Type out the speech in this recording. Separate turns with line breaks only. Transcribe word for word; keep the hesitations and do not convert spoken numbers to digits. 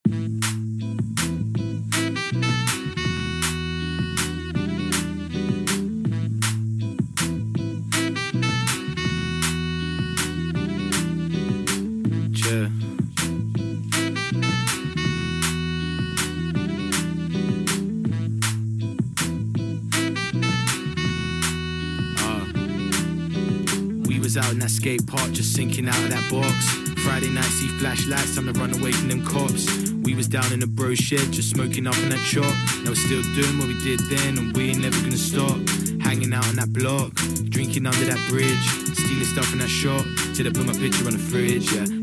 Yeah. We was out in that skate park, just sinking out of that box. Friday night, see flashlights, time to run away from them cops. We was down in the bro shed, just smoking up in that chop. Now we're still doing what we did then, and we ain't never gonna stop. Hanging out on that block, drinking under that bridge, stealing stuff in that shop, till they put my picture on the fridge, yeah.